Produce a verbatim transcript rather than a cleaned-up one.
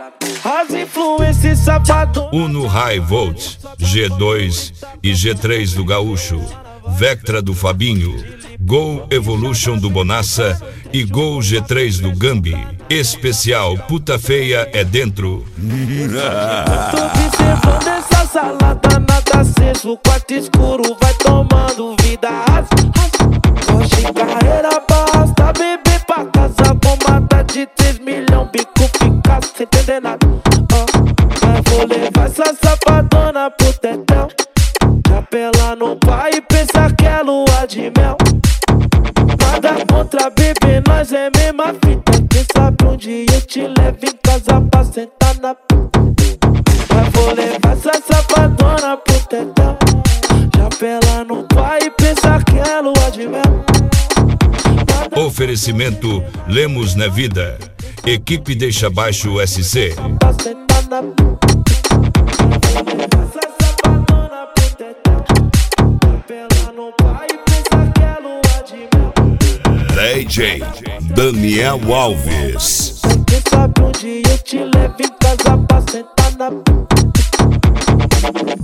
As influências sapato. Uno High Volt, G dois e G três do Gaúcho, Vectra do Fabinho, Gol Evolution do Bonassa e Gol G três do Gambi. Especial Puta Feia é dentro. Tô observando essa salada, nada aceso. O quarto escuro vai tomando vida. Hoje carreira basta, beber pra casa com mata de três milhões. Bico fica sem entender nada. Mas vou levar essa sapadona pro tetel. Capela no pai e pensa que é lua de mel. Nada contra bebê, nós é mesma fita. Quem sabe um dia eu te levo em casa pra sentar na puta. Mas vou levar essa sapadona pro tetel. Capela no pai e pensa que é lua de mel. Nada Oferecimento Lemos na Vida. Equipe Deixa Baixo S C. pra sentar na puta. Vou levar essa sapadona pro tetel. Capela no pai e pensa que é lua de mel. D J Daniel Alves. Quem sabe um dia eu te levo em casa pra sentar na puta.